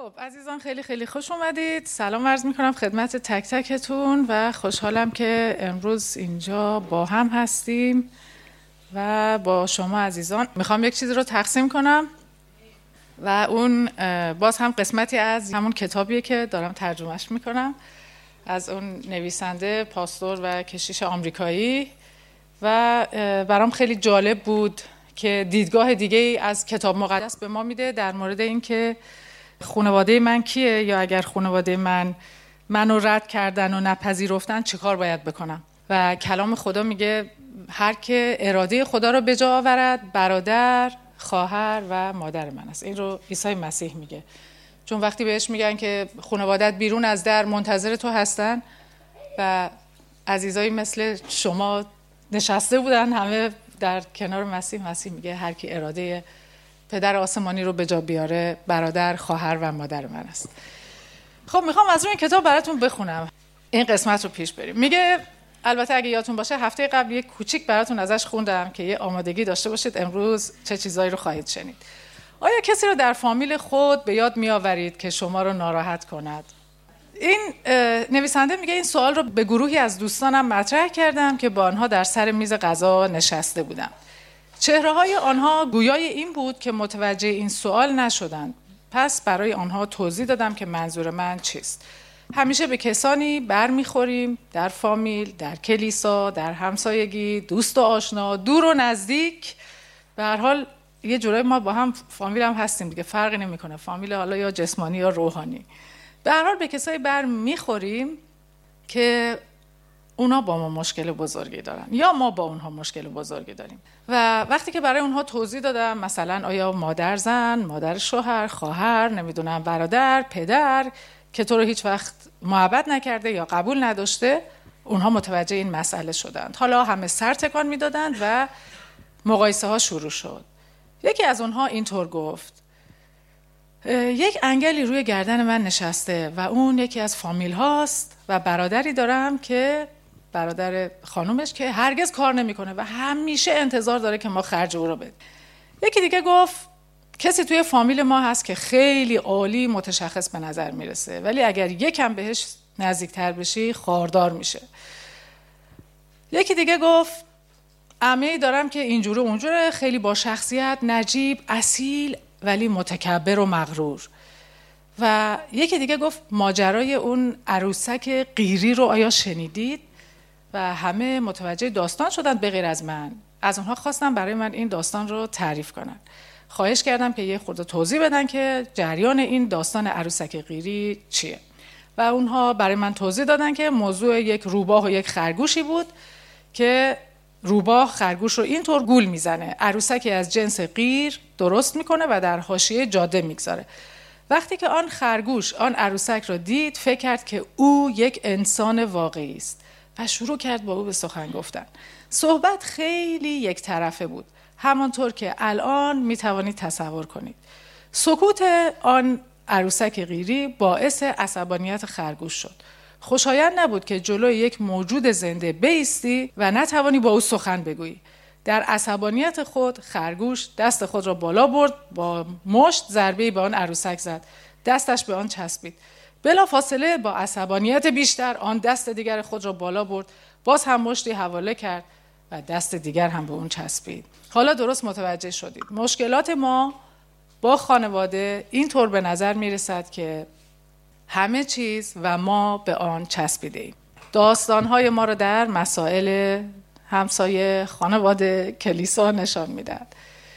خب عزیزان خیلی خیلی خوش اومدید. سلام عرض میکنم خدمت تک تکتون و خوشحالم که امروز اینجا با هم هستیم و با شما عزیزان میخوام یک چیزی رو تقسیم کنم و اون باز هم قسمتی از همون کتابیه که دارم ترجمهش میکنم از اون نویسنده پاستور و کشیش آمریکایی و برام خیلی جالب بود که دیدگاه دیگه از کتاب مقدس به ما میده در مورد این که خانواده من کیه، یا اگر خانواده منو رد کردن و نپذیرفتن چه کار باید بکنم. و کلام خدا میگه هر که اراده خدا رو به جا آورد برادر، خواهر و مادر من است. این رو عیسی مسیح میگه، چون وقتی بهش میگن که خانوادت بیرون از در منتظر تو هستن و عزیزایی مثل شما نشسته بودن همه در کنار مسیح میگه هر کی اراده پدر آسمانی رو به جا بیاره برادر، خواهر و مادر من است. خب میخوام از روی این کتاب براتون بخونم، این قسمت رو پیش بریم. میگه البته اگه یادتون باشه هفته قبل یک کوچیک براتون ازش خوندم که یه آمادگی داشته باشید امروز چه چیزایی رو خواهید شنید. آیا کسی رو در فامیل خود به یاد میآورید که شما رو ناراحت کند؟ این نویسنده میگه این سوال رو به گروهی از دوستانم مطرح کردم که با آنها در سر میز غذا نشسته بودم. چهره‌های آنها گویای این بود که متوجه این سوال نشدند. پس برای آنها توضیح دادم که منظور من چیست. همیشه به کسانی برمیخوریم در فامیل، در کلیسا، در همسایگی، دوست و آشنا، دور و نزدیک. به هر حال یه جورایی ما با هم فامیل هم هستیم دیگه، فرقی نمیکنه فامیل حالا یا جسمانی یا روحانی. به هر حال به کسایی برمیخوریم که اونا با ما مشکل بزرگی دارن یا ما با اونها مشکل بزرگی داریم. و وقتی که برای اونها توضیح دادم مثلا آیا مادر زن، مادر شوهر، خواهر، نمیدونم برادر، پدر که تو رو هیچ وقت محبت نکرده یا قبول نداشته، اونها متوجه این مسئله شدند. حالا همه سر تکان میدادند و مقایسه ها شروع شد. یکی از اونها اینطور گفت: یک انگلی روی گردن من نشسته و اون یکی از فامیل هاست و برادری دارم که برادر خانومش که هرگز کار نمیکنه و همیشه انتظار داره که ما خرج او رو بدیم. یکی دیگه گفت کسی توی فامیل ما هست که خیلی عالی متشخص به نظر میرسه ولی اگر یکم بهش نزدیکتر بشی خاردار میشه. یکی دیگه گفت عمه‌ای دارم که اینجوره اونجوره، خیلی با شخصیت، نجیب، اصیل ولی متکبر و مغرور. و یکی دیگه گفت ماجرای اون عروسک قیری رو آیا شنیدید؟ و همه متوجه داستان شدند به غیر از من. از اونها خواستم برای من این داستان رو تعریف کنن. خواهش کردم که یه خورده توضیح بدن که جریان این داستان عروسک قیری چیه. و اونها برای من توضیح دادن که موضوع یک روباه و یک خرگوشی بود که روباه خرگوش رو اینطور گول میزنه، عروسکی از جنس قیر درست میکنه و در حاشیه جاده میگذاره. وقتی که آن خرگوش آن عروسک رو دید فکر کرد که او یک انسان واقعی است و شروع کرد با او به سخن گفتن. صحبت خیلی یک طرفه بود، همانطور که الان میتوانید تصور کنید. سکوت آن عروسک قیری باعث عصبانیت خرگوش شد. خوشایند نبود که جلوی یک موجود زنده بایستی و نتوانی با او سخن بگویی. در عصبانیت خود خرگوش دست خود را بالا برد، با مشت ضربه‌ای به آن عروسک زد. دستش به آن چسبید. بلافاصله با عصبانیت بیشتر آن دست دیگر خود را بالا برد، باز هم مشتی حواله کرد و دست دیگر هم به اون چسبید. حالا درست متوجه شدید. مشکلات ما با خانواده اینطور به نظر میرسد که همه چیز و ما به آن چسبیده ایم. داستان‌های ما را در مسائل همسایه، خانواده، کلیسا نشان میدهد.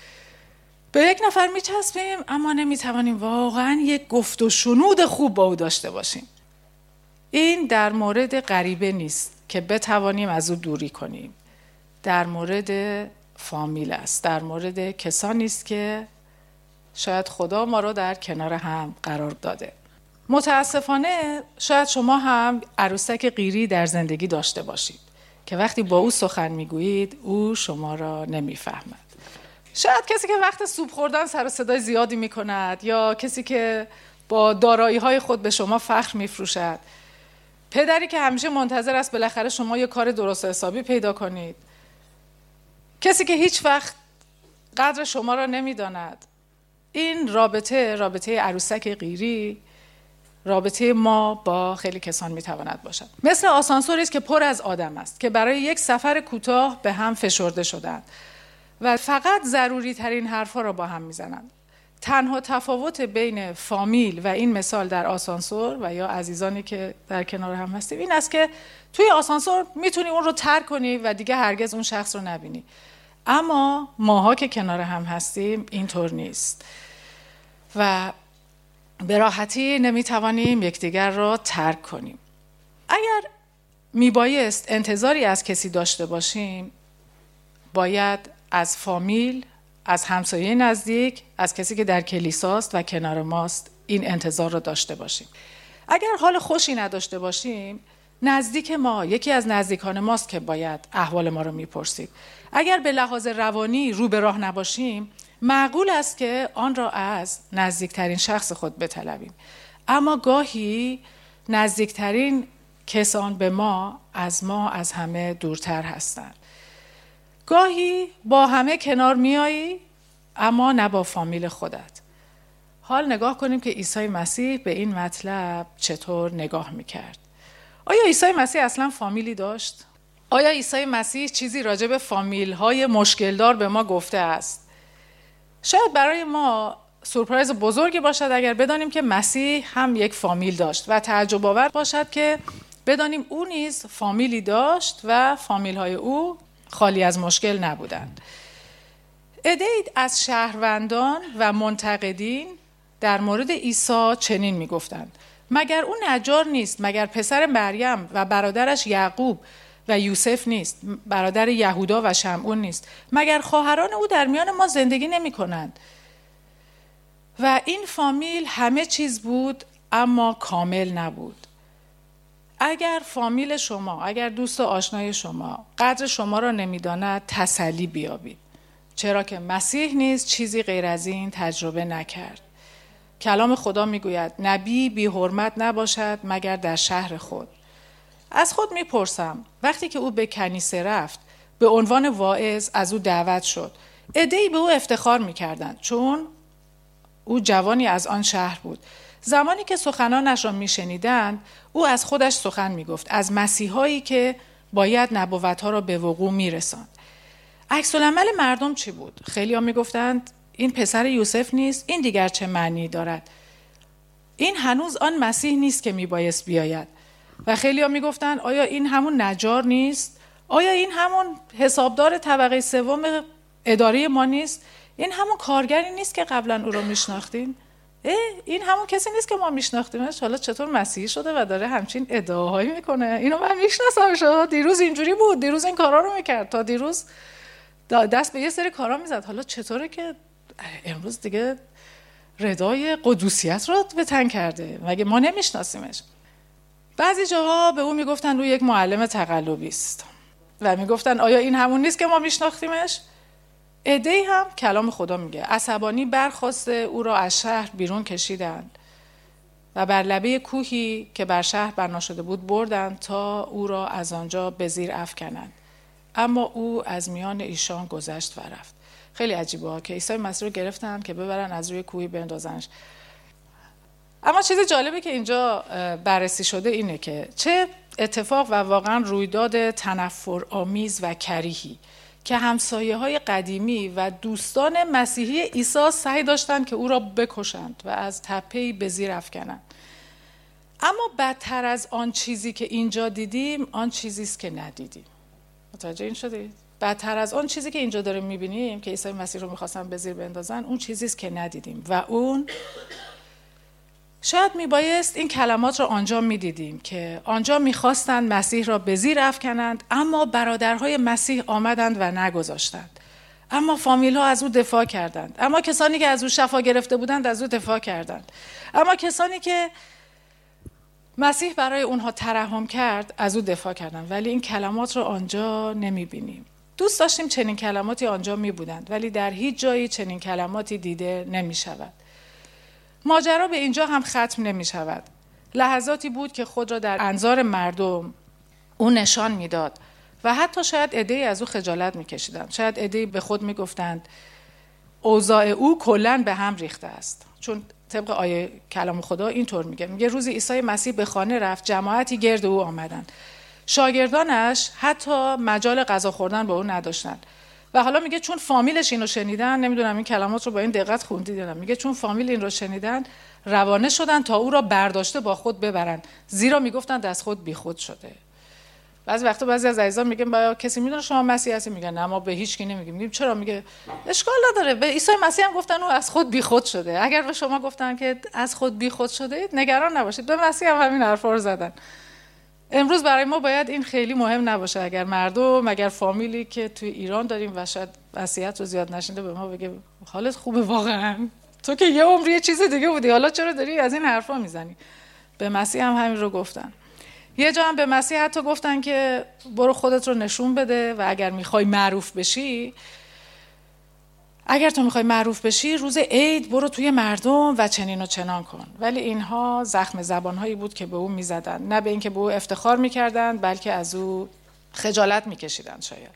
به یک نفر میچسبیم اما نمیتوانیم واقعا یک گفت و شنود خوب با او داشته باشیم. این در مورد غریبه نیست که بتوانیم از او دوری کنیم. در مورد فامیل است، در مورد کسانی است که شاید خدا ما رو در کنار هم قرار داده. متاسفانه شاید شما هم عروسک قیری در زندگی داشته باشید که وقتی با او سخن میگویید او شما را نمیفهمد. شاید کسی که وقت سوپ خوردن سر و صدای زیادی میکند، یا کسی که با دارایی‌های خود به شما فخر میفروشد، پدری که همیشه منتظر است بالاخره شما یه کار درست و حسابی پیدا کنید، کسی که هیچ وقت قدر شما را نمیداند، این رابطه عروسک قیری، رابطه ما با خیلی کسان میتواند باشد. مثل آسانسوری است که پر از آدم است که برای یک سفر کوتاه به هم فشرده شدند و فقط ضروری ترین حرفا را با هم میزنند. تنها تفاوت بین فامیل و این مثال در آسانسور و یا عزیزانی که در کنار هم هستیم این است که توی آسانسور میتونی اون رو ترک کنی و دیگه هرگز اون شخص رو نبینی. اما ماها که کنار هم هستیم اینطور نیست و به راحتی نمیتوانیم یکدیگر را ترک کنیم. اگر میبایست انتظاری از کسی داشته باشیم، باید از فامیل، از همسایه نزدیک، از کسی که در کلیساست و کنار ماست این انتظار را داشته باشیم. اگر حال خوشی نداشته باشیم، نزدیک ما، یکی از نزدیکان ماست که باید احوال ما رو میپرسید. اگر به لحاظ روانی رو به راه نباشیم، معقول است که آن را از نزدیکترین شخص خود بطلبیم. اما گاهی نزدیکترین کسان به ما از همه دورتر هستند. گاهی با همه کنار میایی اما نه با فامیل خودت. حال نگاه کنیم که عیسی مسیح به این مطلب چطور نگاه میکرد. آیا عیسی مسیح اصلا فامیلی داشت؟ آیا عیسی مسیح چیزی راجع به فامیل‌های مشکلدار به ما گفته است؟ شاید برای ما سورپرایز بزرگی باشد اگر بدانیم که مسیح هم یک فامیل داشت و تعجب آور باشد که بدانیم او نیز فامیلی داشت و فامیل‌های او خالی از مشکل نبودند. عده‌ای از شهروندان و منتقدین در مورد عیسی چنین می‌گفتند: مگر او نجار نیست؟ مگر پسر مریم و برادرش یعقوب و یوسف نیست؟ برادر یهودا و شمعون نیست؟ مگر خواهران او در میان ما زندگی نمی کنند؟ و این فامیل همه چیز بود اما کامل نبود. اگر فامیل شما، اگر دوست و آشنای شما قدر شما را نمی‌داند، تسلی بیابید، چرا که مسیح نیز چیزی غیر از این تجربه نکرد. کلام خدا میگوید نبی بی حرمت نباشد مگر در شهر خود. از خود میپرسم وقتی که او به کنیسه رفت، به عنوان واعظ از او دعوت شد، عده‌ای به او افتخار میکردند چون او جوانی از آن شهر بود. زمانی که سخنانش را میشنیدند، او از خودش سخن میگفت، از مسیحایی که باید نبوتها را به وقوع میرساند. عکس العمل مردم چی بود؟ خیلی‌ها میگفتند این پسر یوسف نیست، این دیگر چه معنی دارد؟ این هنوز آن مسیح نیست که میبایست بیاید. و خیلی‌ها میگفتند آیا این همون نجار نیست؟ آیا این همون حسابدار طبقه سوم اداره ما نیست؟ این همون کارگری نیست که قبلا او رو میشناختیم؟ این همون کسی نیست که ما میشناختیمش؟ حالا چطور مسیحی شده و داره همچین ادعاهایی میکنه؟ اینو من میشناسمش، دیروز اینجوری بود، دیروز این کارا رو میکرد، تا دیروز دست به یه سری کارا میزد، حالا چطوره که امروز دیگه ردای قدوسیت رو به تن کرده؟ مگه ما نمیشناسیمش؟ بعضی جاها به او میگفتن او یک معلم تقلبی است و میگفتن آیا این همون نیست که ما میشناختیمش؟ عده‌ای هم کلام خدا میگه عصبانی برخاسته او را از شهر بیرون کشیدند و بر لبه کوهی که بر شهر بنا شده بود بردند تا او را از آنجا به زیر افکنند. اما او از میان ایشان گذشت و رفت. خیلی عجیبه که عیسی مسیح رو گرفتن که ببرن از روی کوهی بندازنش. اما چیز جالبی که اینجا بررسی شده اینه که چه اتفاق و واقعا رویداد تنفرآمیز و کریهی که همسایه‌های قدیمی و دوستان مسیحی عیسی سعی داشتند که او را بکشند و از تپه‌ای به زیر افکنند. اما بدتر از آن چیزی که اینجا دیدیم، آن چیزی است که ندیدیم. متوجه این شدید؟ بدتر از آن چیزی که اینجا داریم می‌بینیم که عیسی مسیح رو می‌خواستن به زیر بندازن، اون چیزی است که ندیدیم و اون شاید میبایست این کلمات را آنجا میدیدیم که آنجا میخواستند مسیح را به زیر افکنند، اما برادرهای مسیح آمدند و نگذاشتند. اما فامیل ها از او دفاع کردند. اما کسانی که از او شفا گرفته بودند از او دفاع کردند. اما کسانی که مسیح برای اونها ترحم کرد از او دفاع کردند. ولی این کلمات را آنجا نمیبینیم. دوست داشتیم چنین کلماتی آنجا میبودند، ولی در هیچ جایی چنین کلماتی دیده نمیشود. ماجرا به اینجا هم ختم نمی شود. لحظاتی بود که خود را در انظار مردم او نشان می داد و حتی شاید عده‌ای از او خجالت می کشیدند. شاید عده‌ای به خود می گفتند اوضاع او کلاً به هم ریخته است. چون طبق آیه کلام خدا اینطور میگه روزی عیسی مسیح به خانه رفت، جماعتی گرد او آمدند. شاگردانش حتی مجال غذا خوردن با او نداشتند. و حالا میگه چون فامیلش اینو شنیدن، نمیدونم این کلمات رو با این دقت خوندید یا نه، میگه چون فامیل این رو شنیدن روانه شدن تا او را برداشته با خود ببرند، زیرا میگفتند از خود بیخود شده. بعضی وقتا بعضی از عزیزان میگن با کسی میدونه شما مسیح هستی، میگن نه ما به هیچ کی نمیگیم. میگیم چرا؟ میگه اشکال نداره، به عیسی مسیح هم گفتن او از خود بیخود شده. اگر به شما گفتن که از خود بیخود شده، نگران نباشید، به مسیح هم همین حرفا رو زدن. امروز برای ما باید این خیلی مهم نباشه. اگر مردم، اگر فامیلی که توی ایران داریم و شاید وصیت رو زیاد نشنیده به ما بگه حالت خوبه واقعا، تو که یه عمر یه چیز دیگه بودی، حالا چرا داری از این حرفا میزنی؟ به مسیح هم همین رو گفتن. یه جا هم به مسیح حتی گفتن که برو خودت رو نشون بده و اگر میخوای معروف بشی، اگر تو میخوای معروف بشی روز عید برو توی مردم و چنین و چنان کن. ولی اینها زخم زبانهایی بود که به او میزدن، نه به اینکه به او افتخار میکردن بلکه از او خجالت میکشیدن. شاید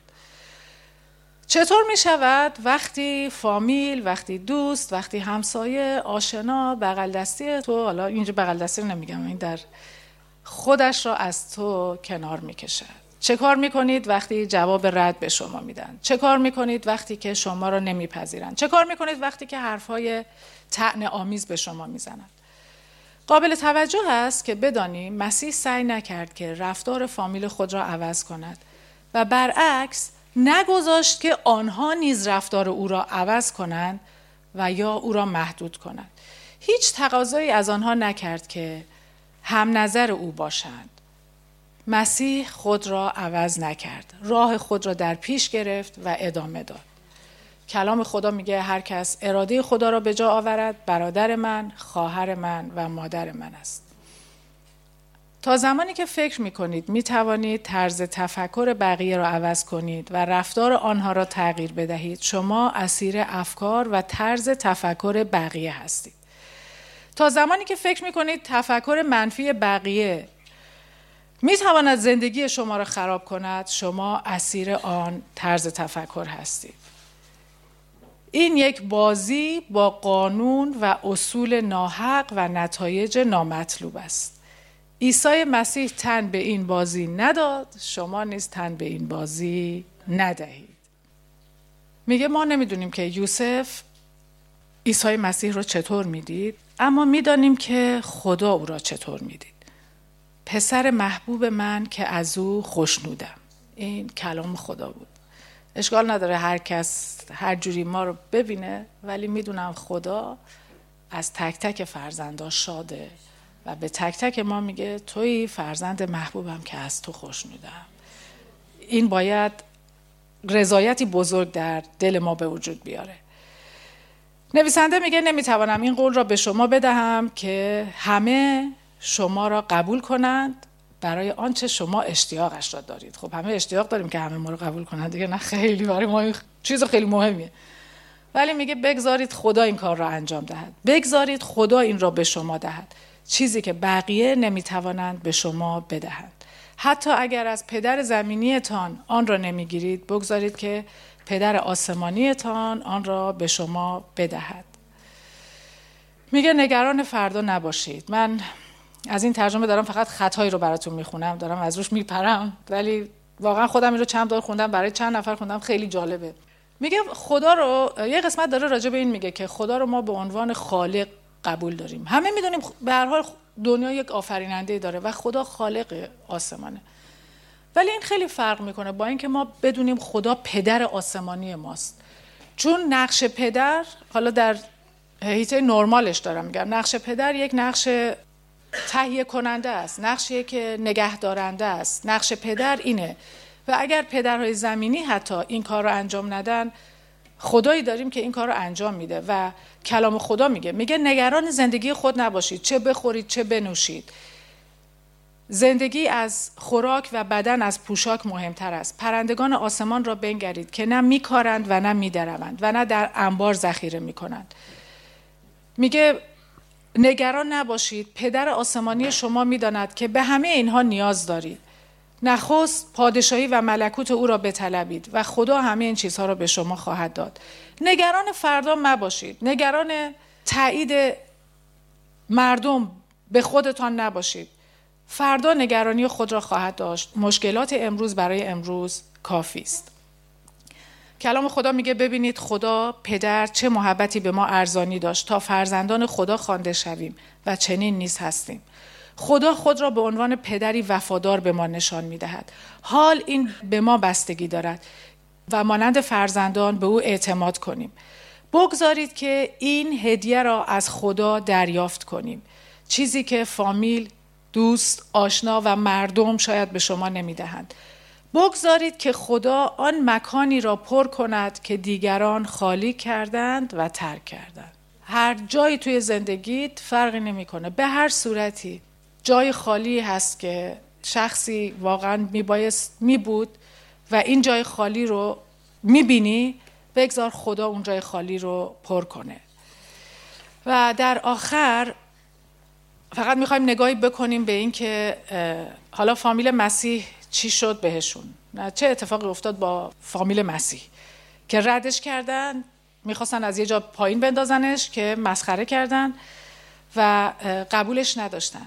چطور میشود وقتی فامیل، وقتی دوست، وقتی همسایه، آشنا، بغل دستی تو، حالا اینجا بغل دستی نمیگم، این در خودش را از تو کنار میکشد. چه کار میکنید وقتی جواب رد به شما میدن؟ چه کار میکنید وقتی که شما را نمیپذیرند؟ چه کار میکنید وقتی که حرفهای طعنه آمیز به شما میزنند؟ قابل توجه است که بدانیم مسیح سعی نکرد که رفتار فامیل خود را عوض کند و برعکس نگذاشت که آنها نیز رفتار او را عوض کنند و یا او را محدود کنند. هیچ تقاضایی از آنها نکرد که هم نظر او باشند. مسیح خود را عوض نکرد، راه خود را در پیش گرفت و ادامه داد. کلام خدا میگه هر کس اراده خدا را به جا آورد برادر من، خواهر من و مادر من است. تا زمانی که فکر میکنید میتوانید طرز تفکر بقیه را عوض کنید و رفتار آنها را تغییر بدهید، شما اسیر افکار و طرز تفکر بقیه هستید. تا زمانی که فکر میکنید تفکر منفی بقیه میتواند زندگی شما را خراب کند، شما اسیر آن طرز تفکر هستید. این یک بازی با قانون و اصول ناحق و نتایج نامطلوب است. عیسی مسیح تن به این بازی نداد، شما نیز تن به این بازی ندهید. میگه ما نمیدونیم که یوسف عیسی مسیح رو چطور میدید، اما میدانیم که خدا او را چطور میدید. پسر محبوب من که از او خوشنودم. این کلام خدا بود. اشکال نداره هر کس هر جوری ما رو ببینه، ولی میدونم خدا از تک تک فرزنداش شاده و به تک تک ما میگه توی فرزند محبوبم که از تو خوشنودم. این باید رضایتی بزرگ در دل ما به وجود بیاره. نویسنده میگه نمیتوانم این قول را به شما بدهم که همه شما را قبول کنند برای آنچه شما اشتیاقش را دارید. خب همه اشتیاق داریم که همه ما رو قبول کنند دیگه، نه خیلی برای ما این چیز خیلی مهمیه. ولی میگه بگذارید خدا این کار را انجام دهد، بگذارید خدا این را به شما دهد، چیزی که بقیه نمیتوانند به شما بدهند. حتی اگر از پدر زمینیتان آن را نمیگیرید، بگذارید که پدر آسمانیتان آن را به شما بدهد. میگه نگران فردا نباشید. من از این ترجمه دارم فقط خطایی رو براتون میخونم، دارم از روش میپرم، ولی واقعا خودم این رو چند بار خوندم، برای چند نفر خوندم، خیلی جالبه. میگه خدا رو، یه قسمت داره راجع به این میگه که خدا رو ما به عنوان خالق قبول داریم. همه میدونیم به هر حال دنیا یک آفریننده داره و خدا خالق آسمانه. ولی این خیلی فرق میکنه با اینکه ما بدونیم خدا پدر آسمانی ماست. چون نقش پدر، حالا در حیطه نرمالش دارم میگم، نقش پدر یک نقش تهیه کننده است، نقشیه که نگه دارنده است. نقش پدر اینه و اگر پدرهای زمینی حتی این کار رو انجام ندن، خدایی داریم که این کار رو انجام میده و کلام خدا میگه نگران زندگی خود نباشید، چه بخورید چه بنوشید. زندگی از خوراک و بدن از پوشاک مهمتر است. پرندگان آسمان را بنگرید که نه میکارند و نه میدروند و نه در انبار ذخیره میکنند. میگه نگران نباشید، پدر آسمانی شما میداند که به همه اینها نیاز دارید. نخست پادشاهی و ملکوت او را بطلبید و خدا همه این چیزها را به شما خواهد داد. نگران فردا مباشید. نگران تایید مردم به خودتان نباشید. فردا نگرانی خود را خواهد داشت. مشکلات امروز برای امروز کافی است. کلام خدا میگه ببینید خدا پدر چه محبتی به ما ارزانی داشت تا فرزندان خدا خوانده شویم و چنین نیز هستیم. خدا خود را به عنوان پدری وفادار به ما نشان میدهد. حال این به ما بستگی دارد و مانند فرزندان به او اعتماد کنیم. بگذارید که این هدیه را از خدا دریافت کنیم. چیزی که فامیل، دوست، آشنا و مردم شاید به شما نمیدهند. بگذارید که خدا آن مکانی را پر کند که دیگران خالی کردند و ترک کردند. هر جایی توی زندگیت فرقی نمیکنه. به هر صورتی جای خالی هست که شخصی واقعا میبود و این جای خالی رو میبینی، بگذار خدا اون جای خالی رو پر کنه. و در آخر فقط میخوایم نگاهی بکنیم به این که حالا فامیل مسیح چی شد بهشون، چه اتفاقی افتاد با فامیل مسیح که ردش کردن، میخواستن از یه جا پایین بندازنش که مسخره کردن و قبولش نداشتن.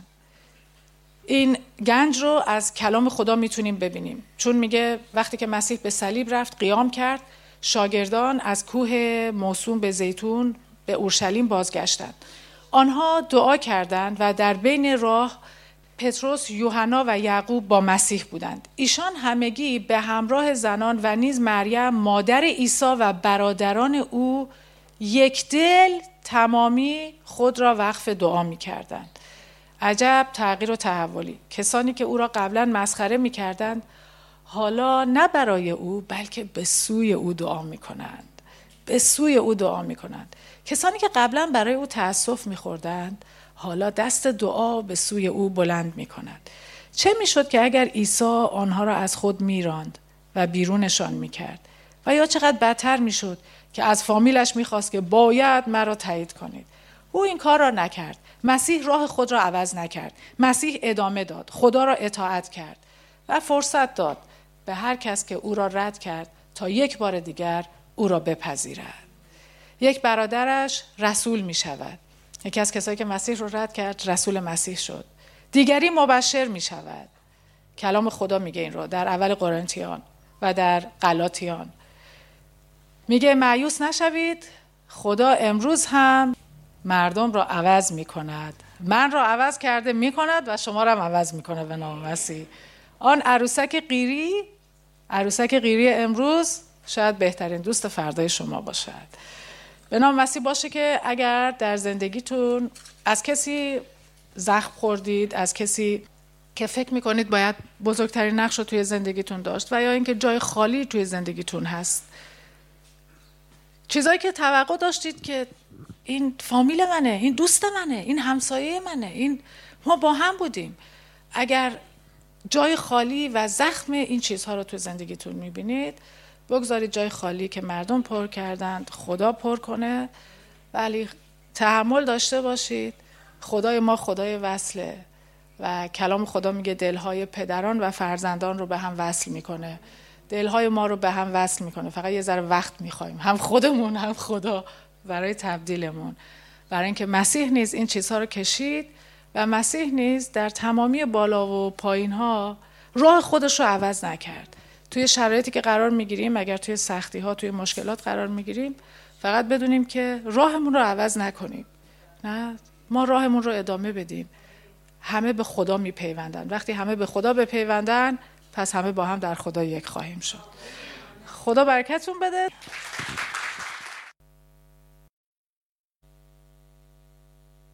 این گنج رو از کلام خدا میتونیم ببینیم، چون میگه وقتی که مسیح به صلیب رفت قیام کرد، شاگردان از کوه موسوم به زیتون به اورشلیم بازگشتند. آنها دعا کردند و در بین راه پتروس، یوحنا و یعقوب با مسیح بودند. ایشان همگی به همراه زنان و نیز مریم مادر عیسی و برادران او یک دل تمامی خود را وقف دعا می کردند. عجب تغییر و تحولی. کسانی که او را قبلا مسخره می کردند حالا نه برای او بلکه به سوی او دعا می کنند. به سوی او دعا می کنند. کسانی که قبلا برای او تأسف می خوردند حالا دست دعا به سوی او بلند می کند. چه می شد که اگر عیسی آنها را از خود می راند و بیرونشان می کرد؟ و یا چقدر بدتر می شد که از فامیلش می خواست که باید مرا تایید کنید. او این کار را نکرد. مسیح راه خود را عوض نکرد. مسیح ادامه داد. خدا را اطاعت کرد و فرصت داد به هر کس که او را رد کرد تا یک بار دیگر او را بپذیرد. یک برادرش رسول می شود. یکی از کسایی که مسیح رو رد کرد رسول مسیح شد. دیگری مبشر می شود. کلام خدا میگه این رو در اول قرنتیان و در غلاطیان. میگه مایوس نشوید، خدا امروز هم مردم را عوض می کند. من را عوض کرده می کند و شما را هم عوض می کند به نام مسیح. آن عروسک قیری امروز شاید بهترین دوست فردای شما باشد. به نام مسیح باشه که اگر در زندگیتون از کسی زخم خوردید، از کسی که فکر میکنید باید بزرگترین نقش رو توی زندگیتون داشت و یا اینکه جای خالی توی زندگیتون هست، چیزایی که توقع داشتید که این فامیل منه، این دوست منه، این همسایه منه، این ما با هم بودیم، اگر جای خالی و زخم این چیزها رو توی زندگیتون میبینید، بگذارید جای خالی که مردم پر کردند خدا پر کنه، ولی تحمل داشته باشید. خدای ما خدای وصله و کلام خدا میگه دلهای پدران و فرزندان رو به هم وصل میکنه. دلهای ما رو به هم وصل میکنه. فقط یه ذره وقت میخوایم، هم خودمون هم خدا، برای تبدیلمون، برای اینکه مسیح نیز این چیزها رو کشید و مسیح نیز در تمامی بالا و پایین ها راه خودش رو عوض نکرد. توی شرایطی که قرار میگیریم، اگر توی سختی ها، توی مشکلات قرار میگیریم، فقط بدونیم که راهمون رو عوض نکنیم. نه، ما راهمون رو ادامه بدیم. همه به خدا میپیوندن. وقتی همه به خدا بپیوندن، پس همه با هم در خدا یک خواهیم شد. خدا برکتتون بده.